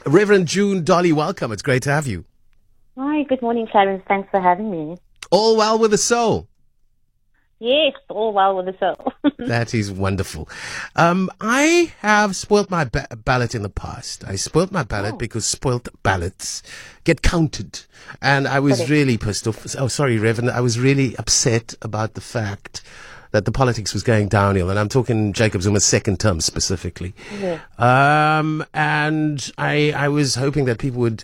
Reverend June Dolly, welcome. It's great to have you. Hi, good morning, Clarence. Thanks for having me. All well with the soul? Yes, all well with the soul. That is wonderful. I have spoilt my ballot in the past. I spoilt my ballot because spoilt ballots get counted. And I was really pissed off. Oh, sorry, Reverend. I was really upset about the fact that the politics was going downhill, and I'm talking Jacob Zuma's second term specifically. Yeah. And I was hoping that people would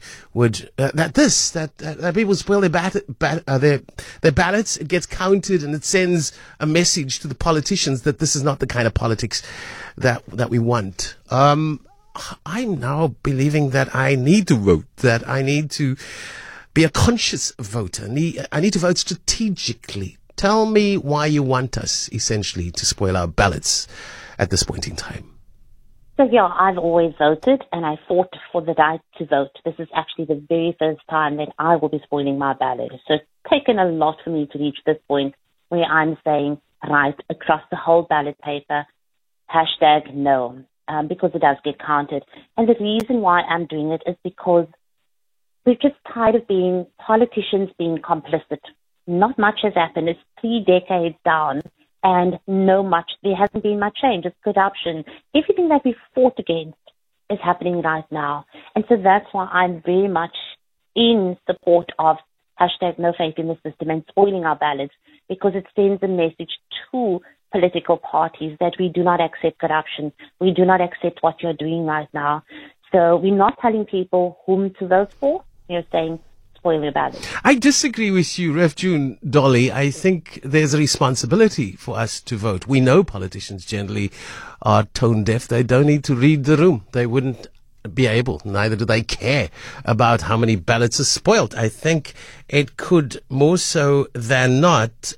that people spoil their ballots. It gets counted, and it sends a message to the politicians that this is not the kind of politics that we want. I'm now believing that I need to vote, that I need to be a conscious voter. I need to vote strategically. Tell me why you want us, essentially, to spoil our ballots at this point in time. So, yeah, I've always voted, and I fought for the right to vote. This is actually the very first time that I will be spoiling my ballot. So it's taken a lot for me to reach this point where I'm saying, right, across the whole ballot paper, #no, because it does get counted. And the reason why I'm doing it is because we're just tired of being politicians being complicit. Not much has happened. It's 3 decades down, and there hasn't been much change. It's corruption. Everything that we fought against is happening right now. And so that's why I'm very much in support of #no faith in the system and spoiling our ballots, because it sends a message to political parties that we do not accept corruption. We do not accept what you're doing right now. So we're not telling people whom to vote for. We're saying, spoil your ballot. I disagree with you, Rev June Dolly. I think there's a responsibility for us to vote. We know politicians generally are tone deaf. They don't need to read the room. They wouldn't be able, neither do they care about how many ballots are spoiled. I think it could more so than not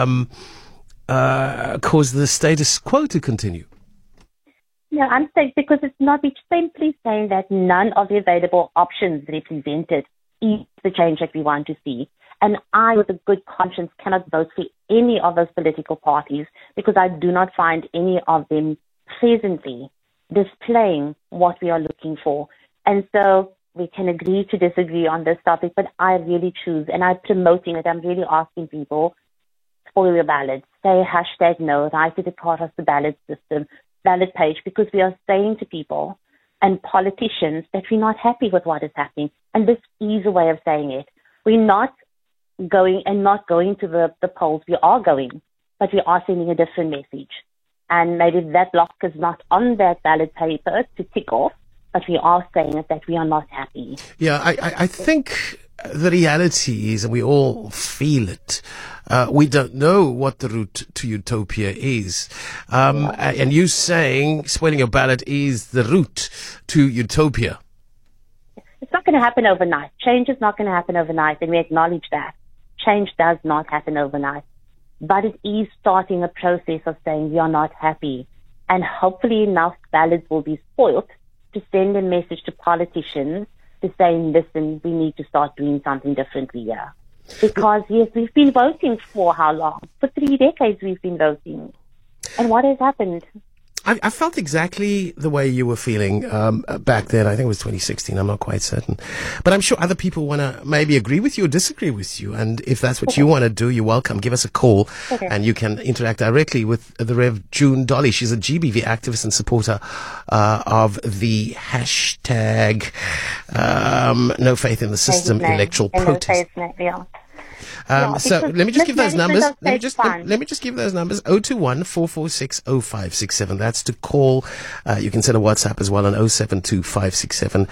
cause the status quo to continue. No, I'm saying because it's not, we're simply saying that none of the available options represented is the change that we want to see. And I, with a good conscience, cannot vote for any of those political parties because I do not find any of them pleasantly displaying what we are looking for. And so we can agree to disagree on this topic, but I really choose, and I'm promoting it. I'm really asking people, spoil your ballots, say #no, write it across the ballot system, ballot page, because we are saying to people and politicians that we're not happy with what is happening. And this is a way of saying it. We're not going to the polls. We are going, but we are sending a different message. And maybe that block is not on that ballot paper to tick off, but we are saying it, that we are not happy. Yeah, I think the reality is, and we all feel it, we don't know what the route to utopia is. And you saying spoiling your ballot is the route to utopia. It's not going to happen overnight. Change is not going to happen overnight, and we acknowledge that. Change does not happen overnight. But it is starting a process of saying we are not happy. And hopefully enough ballots will be spoiled to send a message to politicians to say, listen, we need to start doing something differently here. Because, yes, we've been voting for how long? For 3 decades we've been voting. And what has happened? I felt exactly the way you were feeling back then. I think it was 2016. I'm not quite certain. But I'm sure other people want to maybe agree with you or disagree with you. And if that's what you want to do, you're welcome. Give us a call and you can interact directly with the Rev June Dolly. She's a GBV activist and supporter of the No Faith in the System electoral protest. So let me just give those numbers. Let me just give those numbers. 021 446 0567. That's to call. You can send a WhatsApp as well on 072 567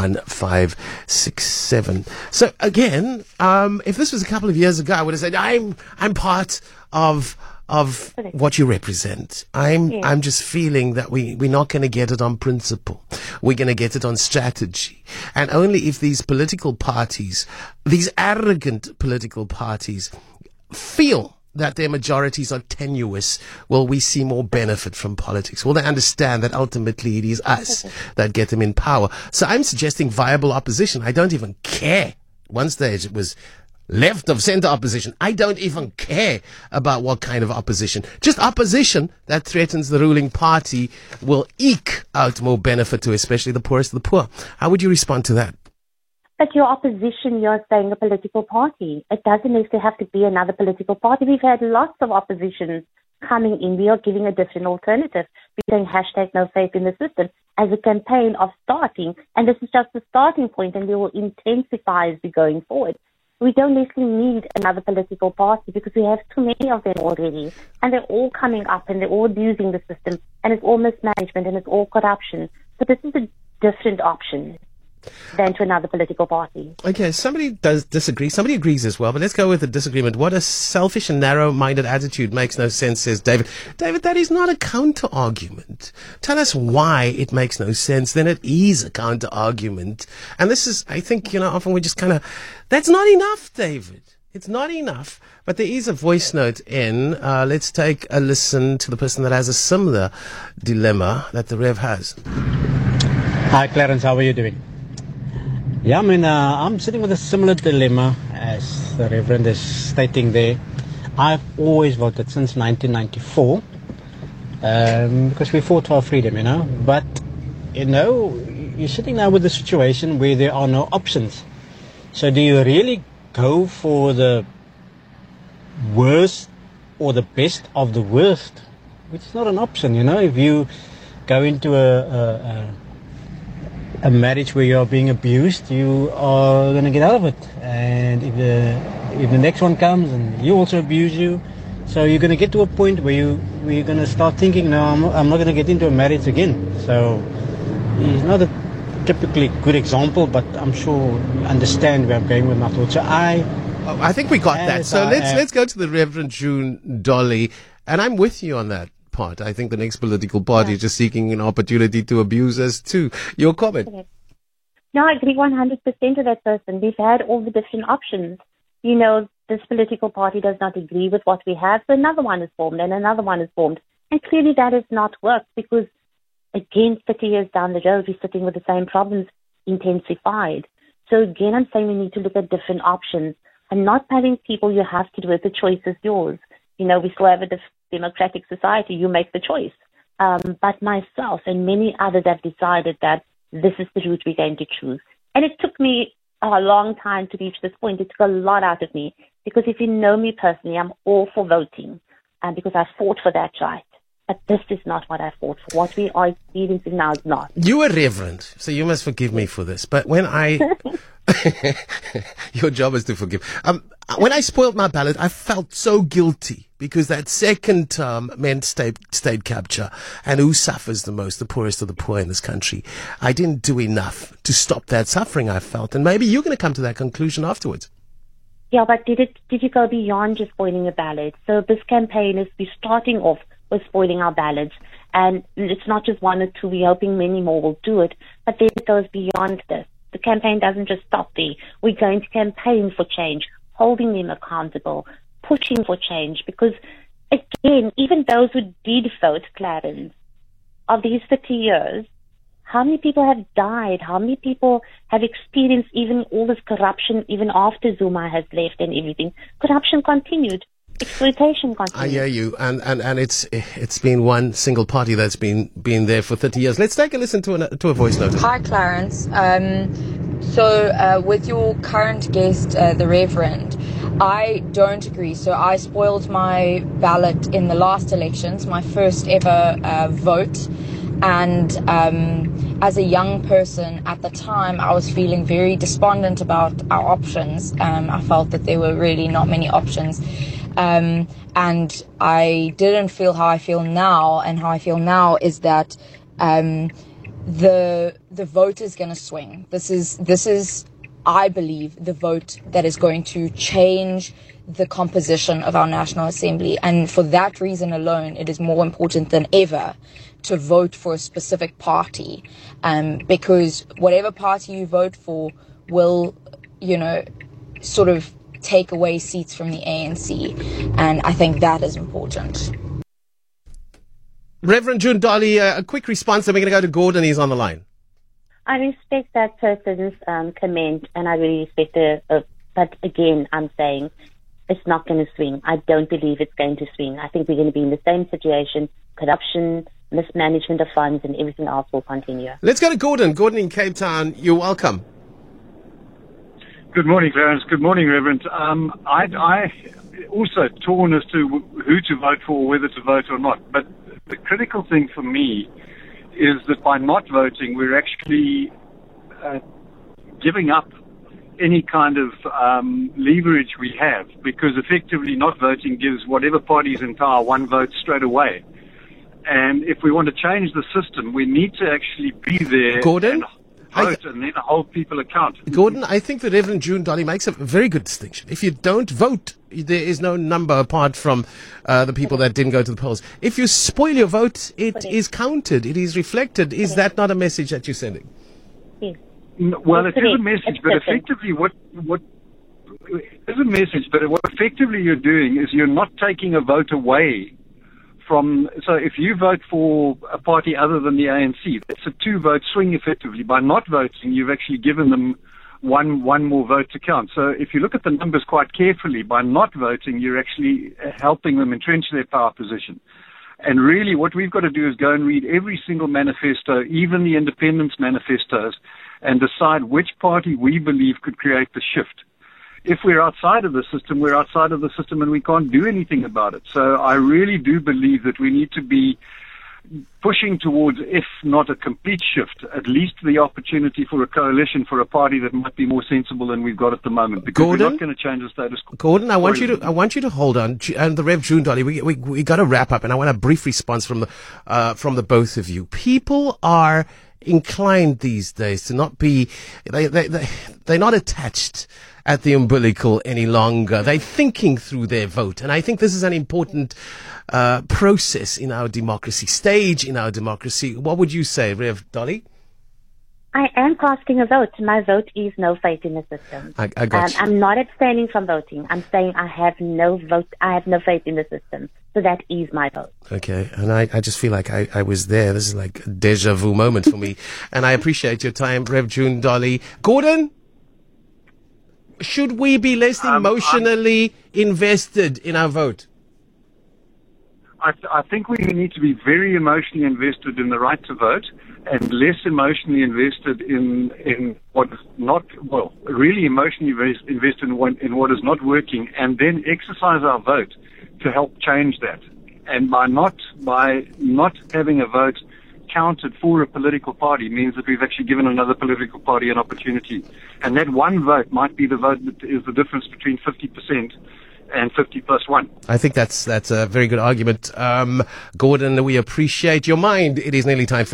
1567. So again, if this was a couple of years ago, I would have said I'm part of what you represent. I'm just feeling that we're not going to get it on principle. We're going to get it on strategy. And only if these political parties, these arrogant political parties, feel that their majorities are tenuous, will we see more benefit from politics? Will they understand that ultimately it is us that get them in power? So I'm suggesting viable opposition. I don't even care. At one stage it was left of center opposition. I don't even care about what kind of opposition. Just opposition that threatens the ruling party will eke out more benefit to especially the poorest of the poor. How would you respond to that? But your opposition, you're saying a political party. It doesn't necessarily have to be another political party. We've had lots of oppositions coming in. We are giving a different alternative. We're saying hashtag no faith in the system as a campaign of starting. And this is just the starting point, and we will intensify as we're going forward. We don't necessarily need another political party because we have too many of them already. And they're all coming up and they're all abusing the system. And it's all mismanagement and it's all corruption. So this is a different option than to another political party. Okay, somebody does disagree. Somebody agrees as well, but let's go with the disagreement. What a selfish and narrow-minded attitude. Makes no sense, says David. David, that is not a counter-argument. Tell us why it makes no sense. Then it is a counter-argument. And this is, I think, often we just kind of, that's not enough, David. It's not enough. But there is a voice note in. Let's take a listen to the person that has a similar dilemma that the Rev has. Hi, Clarence. How are you doing? Yeah, I'm sitting with a similar dilemma as the Reverend is stating there. I've always voted since 1994 because we fought for our freedom, But, you're sitting now with a situation where there are no options. So do you really go for the worst or the best of the worst? Which is not an option, If you go into a marriage where you're being abused, you are going to get out of it. And if the next one comes and he also abuse you, so you're going to get to a point where you're going to start thinking, no, I'm not going to get into a marriage again. So he's not a typically good example, but I'm sure you understand where I'm going with my thoughts. So I think we got that. So let's go to the Reverend June Dolly, and I'm with you on that part. I think the next political party is just seeking an opportunity to abuse us too. Your comment? No, I agree 100% with that person. We've had all the different options. This political party does not agree with what we have, so another one is formed and another one is formed. And clearly that has not worked because, again, 30 years down the road, we're sitting with the same problems intensified. So again, I'm saying we need to look at different options. I'm not telling people you have to do it. The choice is yours. We still have a democratic society. You make the choice. But myself and many others have decided that this is the route we're going to choose. And it took me a long time to reach this point. It took a lot out of me because if you know me personally, I'm all for voting because I fought for that right. But this is not what I fought for. What we are experiencing now is not. You are reverend, so you must forgive me for this. But when your job is to forgive. When I spoiled my ballot, I felt so guilty because that second term meant state capture. And who suffers the most? The poorest of the poor in this country. I didn't do enough to stop that suffering I felt. And maybe you're going to come to that conclusion afterwards. Yeah, but did you go beyond just spoiling a ballot? So this campaign is we're starting off with spoiling our ballots. And it's not just one or two. We're hoping many more will do it. But then it goes beyond this. The campaign doesn't just stop there. We're going to campaign for change, holding them accountable, pushing for change. Because, again, even those who did vote, Clarence, of these 30 years, how many people have died? How many people have experienced even all this corruption, even after Zuma has left and everything? Corruption continued. Exploitation continued. I hear you, and it's been one single party that's been there for 30 years. Let's take a listen to a voice note. Hi, Clarence. So with your current guest, the Reverend, I don't agree. So I spoiled my ballot in the last elections, my first ever vote. And as a young person at the time, I was feeling very despondent about our options. I felt that there were really not many options. And I didn't feel how I feel now. And how I feel now is that the vote is going to swing. This is, I believe, the vote that is going to change the composition of our National Assembly. And for that reason alone, it is more important than ever to vote for a specific party, because whatever party you vote for will, sort of take away seats from the ANC. And I think that is important. Reverend June Dolly, a quick response, then we're going to go to Gordon. He's on the line. I respect that person's comment, and I really respect the But again, I'm saying it's not going to swing. I don't believe it's going to swing. I think we're going to be in the same situation. Corruption, mismanagement of funds, and everything else will continue. Let's go to Gordon. Gordon in Cape Town, you're welcome. Good morning, Clarence. Good morning, Reverend. I also torn as to who to vote for, whether to vote or not. But the critical thing for me is that by not voting, we're actually giving up any kind of leverage we have, because effectively not voting gives whatever party is in power one vote straight away. And if we want to change the system, we need to actually be there, Gordon, and vote and then hold people accountable. Gordon, I think the Reverend June Dolly makes a very good distinction. If you don't vote, there is no number apart from the people that didn't go to the polls. If you spoil your vote, it is counted, it is reflected. Is that not a message that you're sending? Yes. Well, it is a message, but effectively what it is a message, but what effectively you're doing is you're not taking a vote away from. So if you vote for a party other than the ANC, it's a 2-vote swing effectively. By not voting, you've actually given them one more vote to count. So if you look at the numbers quite carefully, by not voting, you're actually helping them entrench their power position. And really what we've got to do is go and read every single manifesto, even the independence manifestos, and decide which party we believe could create the shift. If we're outside of the system, we're outside of the system and we can't do anything about it. So I really do believe that we need to be pushing towards, if not a complete shift, at least the opportunity for a coalition for a party that might be more sensible than we've got at the moment. Because Gordon, we're not going to change the status quo. Gordon, I want you to hold on. And the Rev June Dolly, we got to wrap up, and I want a brief response from the both of you. People are inclined these days to not be, they're not attached at the umbilical any longer. They're thinking through their vote. And I think this is an important process in our democracy, stage in our democracy. What would you say, Rev Dolly? I am casting a vote. My vote is no faith in the system. I got you. I'm not abstaining from voting. I'm saying I have no vote. I have no faith in the system. So that is my vote. Okay. And I just feel like I was there. This is like a deja vu moment for me. And I appreciate your time, Rev June Dolly. Gordon, should we be less emotionally invested in our vote? I think we need to be very emotionally invested in the right to vote and less emotionally invested in what is not, well, really emotionally invested in what is not working, and then exercise our vote to help change that. And by not having a vote counted for a political party means that we've actually given another political party an opportunity. And that one vote might be the vote that is the difference between 50% and 50+1. I think that's a very good argument. Gordon, we appreciate your mind. It is nearly time for